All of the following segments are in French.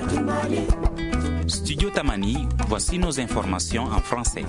Studio Tamani, voici nos informations en français.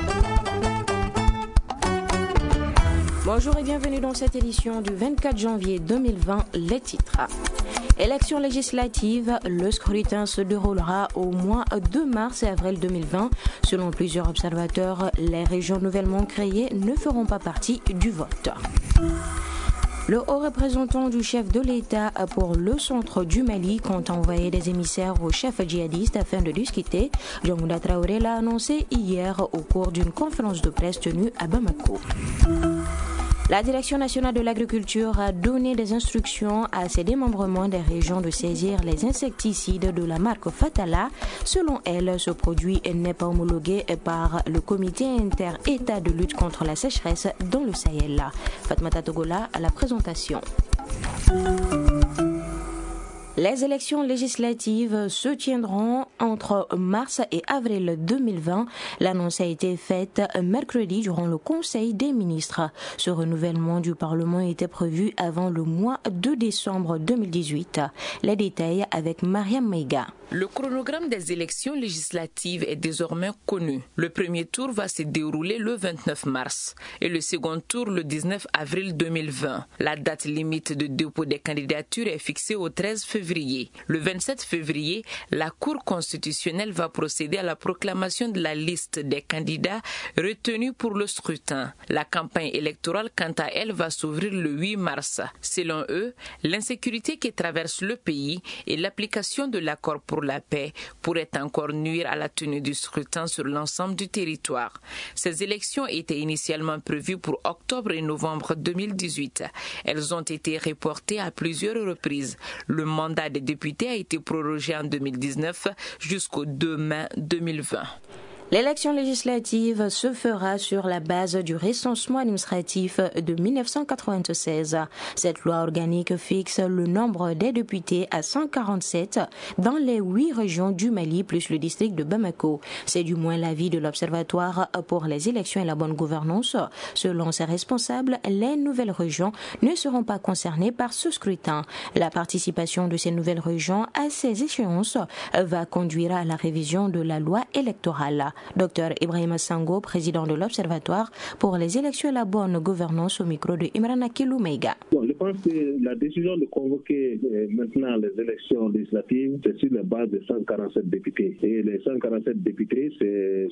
Bonjour et bienvenue dans cette édition du 24 janvier 2020, les titres. Élections législatives, le scrutin se déroulera au mois de mars et avril 2020. Selon plusieurs observateurs, les régions nouvellement créées ne feront pas partie du vote. Le haut représentant du chef de l'État pour le centre du Mali compte envoyer des émissaires au chef djihadiste afin de discuter. Diongounda Traoré l'a annoncé hier au cours d'une conférence de presse tenue à Bamako. La Direction nationale de l'agriculture a donné des instructions à ses démembrements des régions de saisir les insecticides de la marque Fatala. Selon elle, ce produit n'est pas homologué par le comité inter-État de lutte contre la sécheresse dans le Sahel. Fatmata Togola à la présentation. Les élections législatives se tiendront entre mars et avril 2020. L'annonce a été faite mercredi durant le Conseil des ministres. Ce renouvellement du Parlement était prévu avant le mois de décembre 2018. Les détails avec Mariam Meiga. Le chronogramme des élections législatives est désormais connu. Le premier tour va se dérouler le 29 mars et le second tour le 19 avril 2020. La date limite de dépôt des candidatures est fixée au 13 février. Le 27 février, la Cour constitutionnelle va procéder à la proclamation de la liste des candidats retenus pour le scrutin. La campagne électorale, quant à elle, va s'ouvrir le 8 mars. Selon eux, l'insécurité qui traverse le pays et l'application de l'accord pour la paix pourrait encore nuire à la tenue du scrutin sur l'ensemble du territoire. Ces élections étaient initialement prévues pour octobre et novembre 2018. Elles ont été reportées à plusieurs reprises. Le mandat des députés a été prorogé en 2019 jusqu'au 2 mai 2020. L'élection législative se fera sur la base du recensement administratif de 1996. Cette loi organique fixe le nombre des députés à 147 dans les 8 régions du Mali plus le district de Bamako. C'est du moins l'avis de l'Observatoire pour les élections et la bonne gouvernance. Selon ses responsables, les nouvelles régions ne seront pas concernées par ce scrutin. La participation de ces nouvelles régions à ces échéances va conduire à la révision de la loi électorale. Dr Ibrahima Sango, président de l'Observatoire pour les élections et la bonne gouvernance, au micro de Imran Akilou Meiga. Je pense que la décision de convoquer maintenant les élections législatives, c'est sur la base de 147 députés. Et les 147 députés, c'est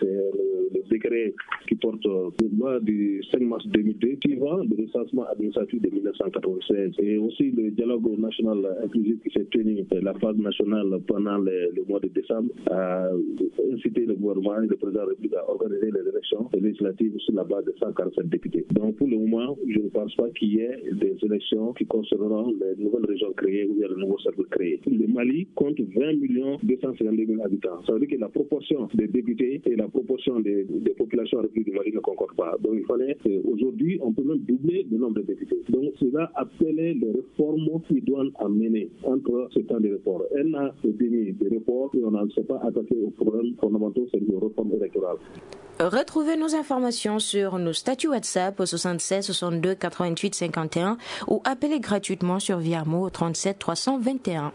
le décret qui porte la loi du 5 mars 2002 suivant le recensement administratif de 1996 et aussi le dialogue national inclusif qui s'est tenu la phase nationale pendant le mois de décembre a incité le gouvernement et le président de la République à organiser les élections législatives sur la base de 147 députés. Donc pour le moment, je ne pense pas qu'il y ait des élections qui concerneront les nouvelles régions créées ou les nouveaux cercles créés. Le Mali compte 20 252 000 habitants. Ça veut dire que la proportion des députés et la proportion des populations en République du Mali ne concordent pas. Donc il fallait, aujourd'hui, on peut même doubler le nombre de députés. Donc cela appelait les réformes qui doivent amener entre ce temps de réforme. Un an et demi de réforme et on ne s'est pas attaqué aux problèmes fondamentaux, c'est une réforme électorale. Retrouvez nos informations sur nos statuts WhatsApp au 76 62 88 51 ou appelez gratuitement sur Viamo au 37 321.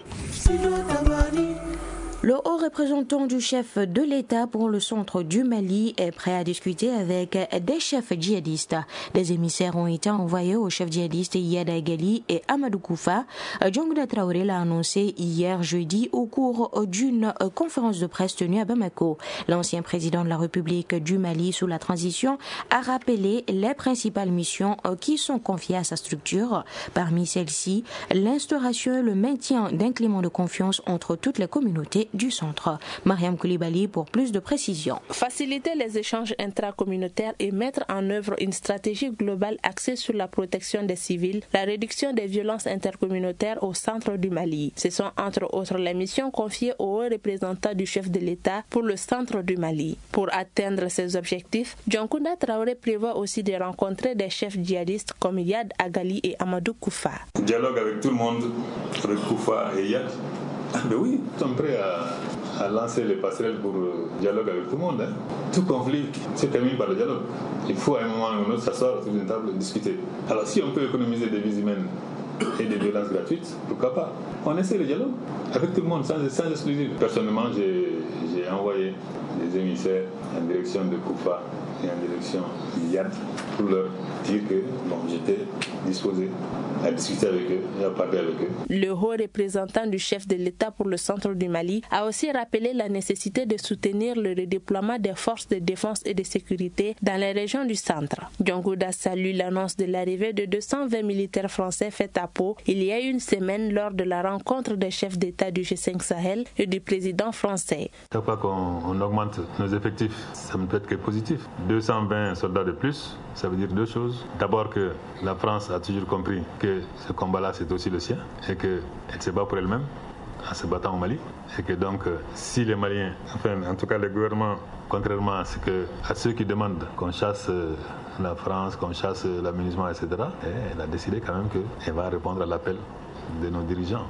Le haut représentant du chef de l'État pour le centre du Mali est prêt à discuter avec des chefs djihadistes. Des émissaires ont été envoyés aux chefs djihadistes Yada Gali et Amadou Koufa. Diongounda Traoré l'a annoncé hier jeudi au cours d'une conférence de presse tenue à Bamako. L'ancien président de la République du Mali sous la transition a rappelé les principales missions qui sont confiées à sa structure. Parmi celles-ci, l'instauration et le maintien d'un climat de confiance entre toutes les communautés du centre. Mariam Koulibaly pour plus de précisions. Faciliter les échanges intracommunautaires et mettre en œuvre une stratégie globale axée sur la protection des civils, la réduction des violences intercommunautaires au centre du Mali. Ce sont entre autres les missions confiées au haut représentant du chef de l'État pour le centre du Mali. Pour atteindre ces objectifs, Diongounda Traoré prévoit aussi de rencontrer des chefs djihadistes comme Yad Agali et Amadou Koufa. Dialogue avec tout le monde, avec Koufa et Yad. Mais oui, nous sommes prêts à lancer les passerelles pour le dialogue avec tout le monde. Tout conflit se termine par le dialogue. Il faut à un moment ou un autre s'asseoir autour d'une table et discuter. Alors si on peut économiser des vies humaines et des violences gratuites, pourquoi pas? On essaie le dialogue avec tout le monde, sans exclusive. Personnellement, j'ai envoyé des émissaires en direction de Koufa et en direction d'Iyad pour leur dire que j'étais disposé à discuter avec eux et à parler avec eux. Le haut représentant du chef de l'État pour le centre du Mali a aussi rappelé la nécessité de soutenir le redéploiement des forces de défense et de sécurité dans les régions du centre. Djongouda salue l'annonce de l'arrivée de 220 militaires français faite à Pau il y a une semaine lors de la rencontre des chefs d'État du G5 Sahel et du président français. Chaque fois qu'on augmente nos effectifs, ça ne peut être que positif. 220 soldats de plus, ça veut dire deux choses. D'abord que la France a toujours compris que ce combat-là, c'est aussi le sien et qu'elle se bat pour elle-même en se battant au Mali. Et que donc, si les Maliens, enfin, en tout cas le gouvernement, contrairement à ceux qui demandent qu'on chasse la France, qu'on chasse la MINUSMA, etc., elle a décidé quand même qu'elle va répondre à l'appel de nos dirigeants.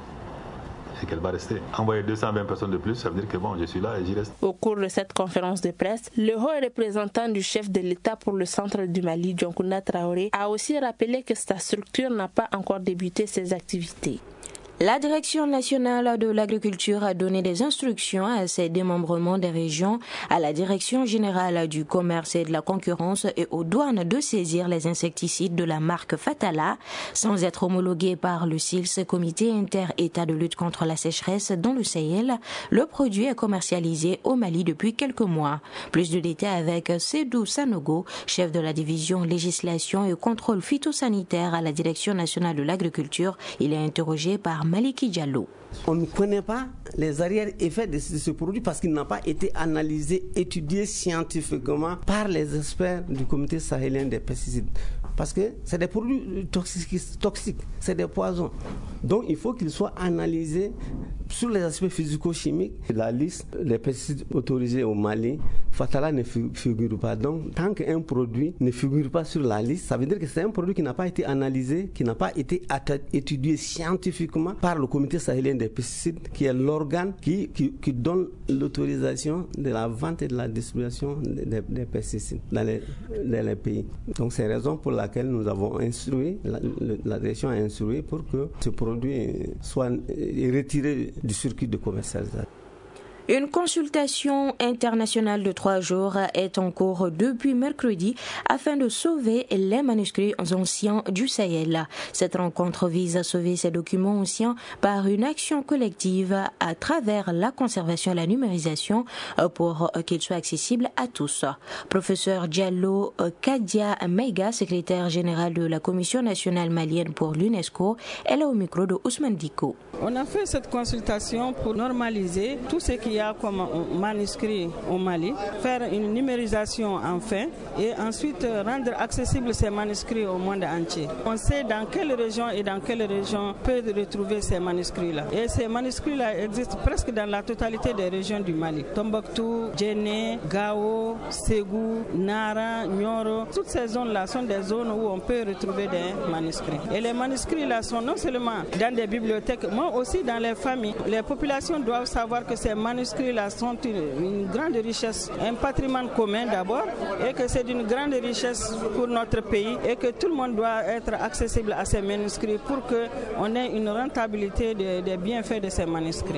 Et qu'elle va rester. Envoyer 220 personnes de plus, ça veut dire que je suis là et j'y reste. Au cours de cette conférence de presse, le haut représentant du chef de l'État pour le centre du Mali, Dioncounda Traoré, a aussi rappelé que sa structure n'a pas encore débuté ses activités. La Direction nationale de l'agriculture a donné des instructions à ses démembrements des régions, à la Direction générale du commerce et de la concurrence et aux douanes de saisir les insecticides de la marque Fatala sans être homologués par le CILS, Comité inter-État de lutte contre la sécheresse dans le Sahel. Le produit est commercialisé au Mali depuis quelques mois. Plus de détails avec Sédou Sanogo, chef de la division législation et contrôle phytosanitaire à la Direction nationale de l'agriculture. Il est interrogé par Maliki Diallo. On ne connaît pas les arrière-effets de ce produit parce qu'il n'a pas été analysé, étudié scientifiquement par les experts du comité sahélien des pesticides. Parce que c'est des produits toxiques, c'est des poisons. Donc il faut qu'ils soient analysés sur les aspects physico-chimiques. La liste des pesticides autorisés au Mali, Fatala ne figure pas. Donc tant qu'un produit ne figure pas sur la liste, ça veut dire que c'est un produit qui n'a pas été analysé, qui n'a pas été étudié scientifiquement par le comité sahélien des pesticides, qui est l'organe qui donne l'autorisation de la vente et de la distribution des pesticides dans les pays. Donc c'est la raison pour laquelle nous avons instruit, la direction a instruit pour que ce produit soit retiré du circuit de commercialisation. Une consultation internationale de 3 jours est en cours depuis mercredi afin de sauver les manuscrits anciens du Sahel. Cette rencontre vise à sauver ces documents anciens par une action collective à travers la conservation et la numérisation pour qu'ils soient accessibles à tous. Professeur Diallo Kadia Meiga, secrétaire général de la Commission nationale malienne pour l'UNESCO, elle est au micro de Ousmane Diko. On a fait cette consultation pour normaliser tout ce qu'il y a comme manuscrits au Mali, faire une numérisation enfin et ensuite rendre accessibles ces manuscrits au monde entier. On sait dans quelle région et dans quelle région peut retrouver ces manuscrits-là. Et ces manuscrits-là existent presque dans la totalité des régions du Mali. Tombouctou, Djenné, Gao, Ségou, Nara, Nioro, toutes ces zones-là sont des zones où on peut retrouver des manuscrits. Et les manuscrits-là sont non seulement dans des bibliothèques, mais aussi dans les familles. Les populations doivent savoir que ces manuscrits-là sont une grande richesse, un patrimoine commun d'abord, et que c'est d'une grande richesse pour notre pays et que tout le monde doit être accessible à ces manuscrits pour qu'on ait une rentabilité des bienfaits de ces manuscrits.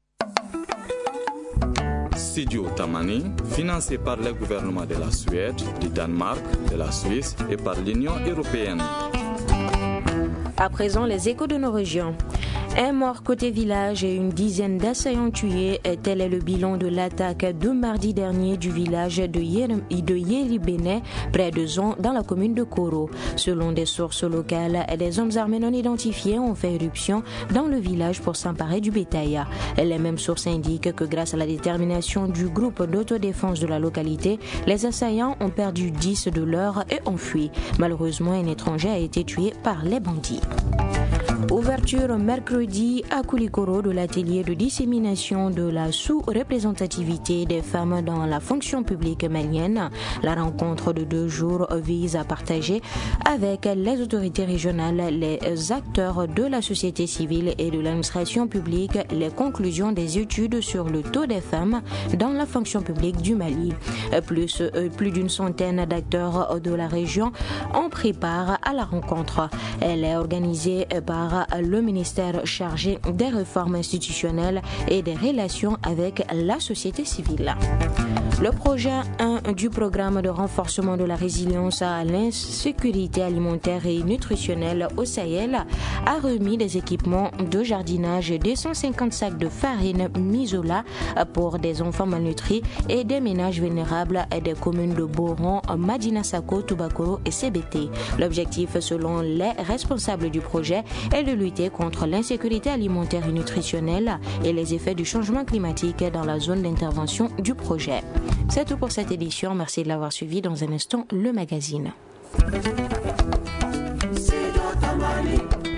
Studio Tamani, financé par le gouvernement de la Suède, du Danemark, de la Suisse et par l'Union européenne. À présent, les échos de nos régions. Un mort côté village et une dizaine d'assaillants tués, tel est le bilan de l'attaque de mardi dernier du village de Yéribéné, près de Zon, dans la commune de Koro. Selon des sources locales, des hommes armés non identifiés ont fait éruption dans le village pour s'emparer du bétail. Les mêmes sources indiquent que grâce à la détermination du groupe d'autodéfense de la localité, les assaillants ont perdu 10 de leurs et ont fui. Malheureusement, un étranger a été tué par les bandits. Ouverture mercredi à Koulikoro de l'atelier de dissémination de la sous-représentativité des femmes dans la fonction publique malienne. La rencontre de 2 jours vise à partager avec les autorités régionales, les acteurs de la société civile et de l'administration publique les conclusions des études sur le taux des femmes dans la fonction publique du Mali. Plus d'une centaine d'acteurs de la région ont pris part à la rencontre. Elle est organisée par par le ministère chargé des réformes institutionnelles et des relations avec la société civile. Le projet 1 du programme de renforcement de la résilience à l'insécurité alimentaire et nutritionnelle au Sahel a remis des équipements de jardinage et 250 sacs de farine Misola pour des enfants malnutris et des ménages vulnérables des communes de Boron, Madina Sako, Toubakoro et CBT. L'objectif, selon les responsables du projet, est de lutter contre l'insécurité alimentaire et nutritionnelle et les effets du changement climatique dans la zone d'intervention du projet. C'est tout pour cette édition. Merci de l'avoir suivi. Dans un instant, le magazine.